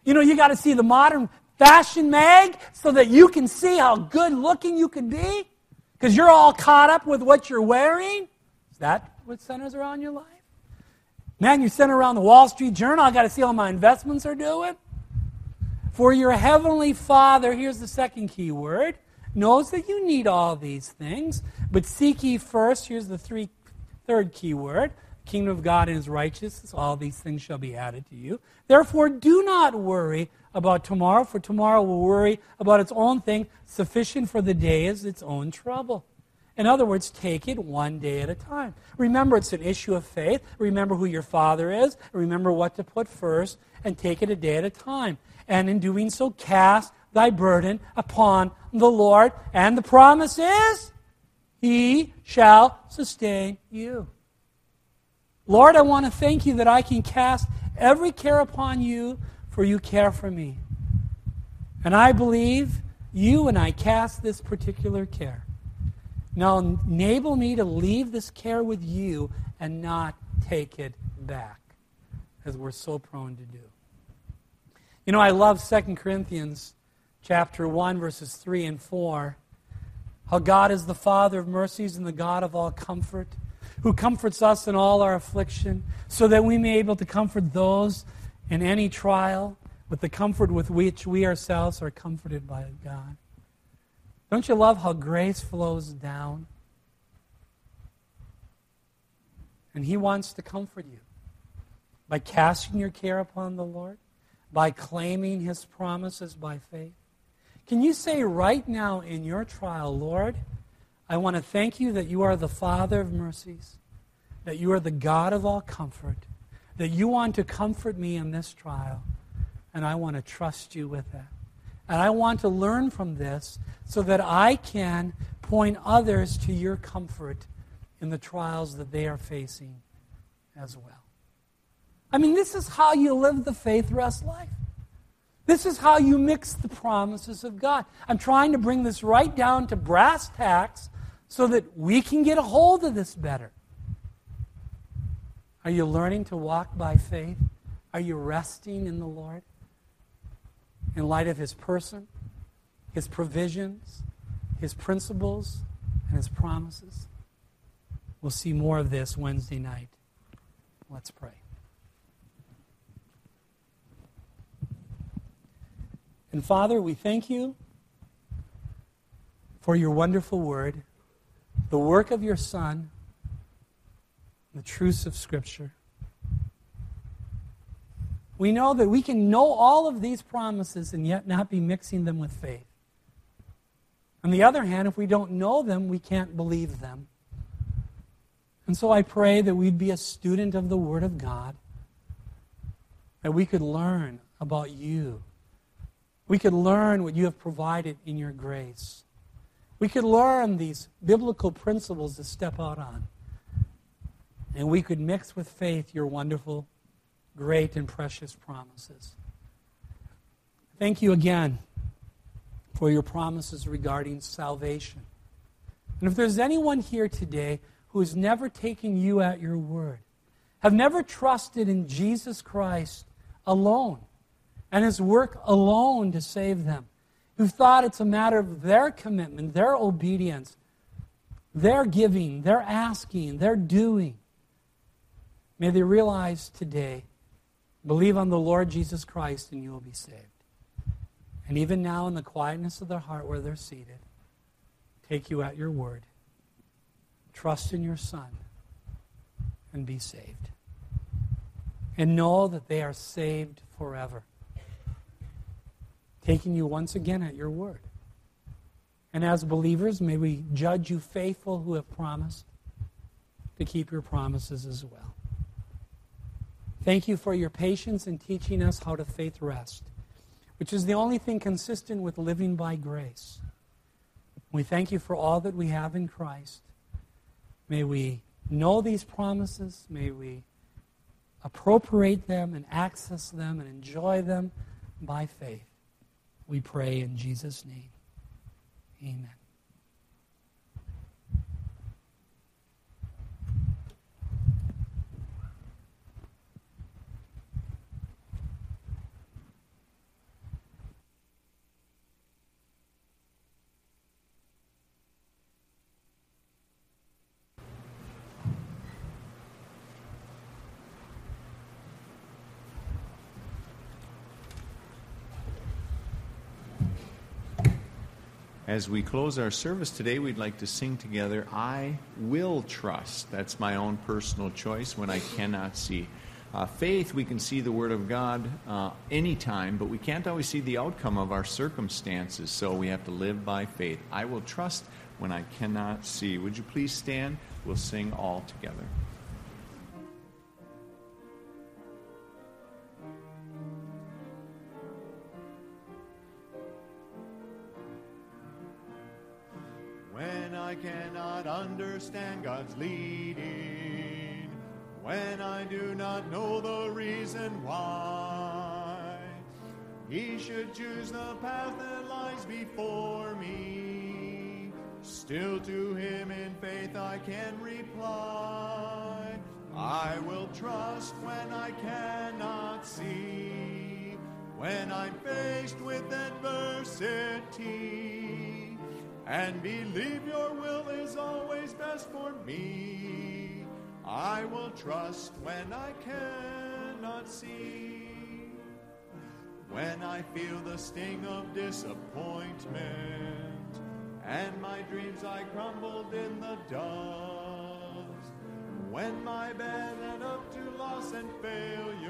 You know, you got to see the modern fashion mag so that you can see how good looking you can be because you're all caught up with what you're wearing. Is that what centers around your life? Man, you center around the Wall Street Journal. I got to see how my investments are doing. For your heavenly Father, here's the second key word, knows that you need all these things, but seek ye first, here's the three, third key word, kingdom of God and his righteousness, all these things shall be added to you. Therefore, do not worry about tomorrow, for tomorrow will worry about its own thing. Sufficient for the day is its own trouble. In other words, take it one day at a time. Remember, it's an issue of faith. Remember who your Father is. Remember what to put first, and take it a day at a time. And in doing so, cast thy burden upon the Lord. And the promise is, He shall sustain you. Lord, I want to thank you that I can cast every care upon you, for you care for me. And I believe you and I cast this particular care. Now enable me to leave this care with you and not take it back, as we're so prone to do. You know, I love Second Corinthians chapter one, verses three and four. How God is the Father of mercies and the God of all comfort, who comforts us in all our affliction, so that we may be able to comfort those in any trial with the comfort with which we ourselves are comforted by God. Don't you love how grace flows down? And He wants to comfort you by casting your care upon the Lord, by claiming His promises by faith. Can you say right now in your trial, Lord, I want to thank you that you are the Father of mercies, that you are the God of all comfort, that you want to comfort me in this trial, and I want to trust you with that. And I want to learn from this so that I can point others to your comfort in the trials that they are facing as well. I mean, this is how you live the faith rest life. This is how you mix the promises of God. I'm trying to bring this right down to brass tacks so that we can get a hold of this better. Are you learning to walk by faith? Are you resting in the Lord? In light of His person, His provisions, His principles, and His promises. We'll see more of this Wednesday night. Let's pray. And Father, we thank you for your wonderful word, the work of your Son, the truths of Scripture. We know that we can know all of these promises and yet not be mixing them with faith. On the other hand, if we don't know them, we can't believe them. And so I pray that we'd be a student of the Word of God, that we could learn about you. We could learn what you have provided in your grace. We could learn these biblical principles to step out on. And we could mix with faith your wonderful, great and precious promises. Thank you again for your promises regarding salvation. And if there's anyone here today who has never taken you at your word, have never trusted in Jesus Christ alone and His work alone to save them, who thought it's a matter of their commitment, their obedience, their giving, their asking, their doing, may they realize today, believe on the Lord Jesus Christ and you will be saved. And even now in the quietness of their heart where they're seated, take you at your word. Trust in your Son and be saved. And know that they are saved forever. Taking you once again at your word. And as believers, may we judge you faithful who have promised to keep your promises as well. Thank you for your patience in teaching us how to faith rest, which is the only thing consistent with living by grace. We thank you for all that we have in Christ. May we know these promises. May we appropriate them and access them and enjoy them by faith. We pray in Jesus' name. Amen. As we close our service today, we'd like to sing together, I Will Trust. That's my own personal choice when I cannot see. Uh, faith, we can see the Word of God uh, anytime, but we can't always see the outcome of our circumstances, so we have to live by faith. I will trust when I cannot see. Would you please stand? We'll sing all together. When I cannot understand God's leading, when I do not know the reason why He should choose the path that lies before me, still to Him in faith I can reply. I will trust when I cannot see, when I'm faced with adversity, and believe your will is always best for me. I will trust when I cannot see. When I feel the sting of disappointment, and my dreams I crumbled in the dust, when my bed led up to loss and failure,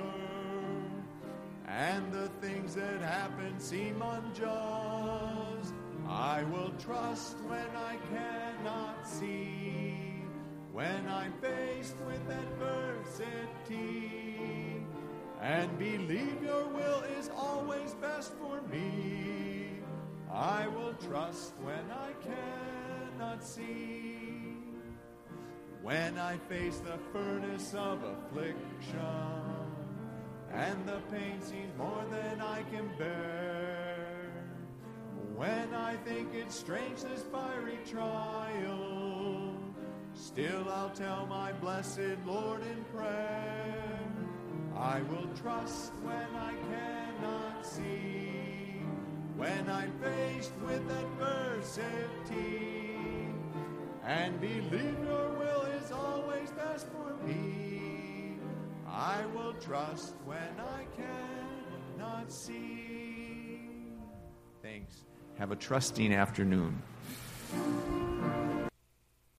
and the things that happen seem unjust, I will trust when I cannot see, when I'm faced with adversity, and believe your will is always best for me. I will trust when I cannot see. When I face the furnace of affliction, and the pain seems more than I can bear, when I think it's strange this fiery trial, still I'll tell my blessed Lord in prayer. I will trust when I cannot see, when I'm faced with adversity, and believe your will is always best for me. I will trust when I cannot see. Thanks. Have a trusting afternoon.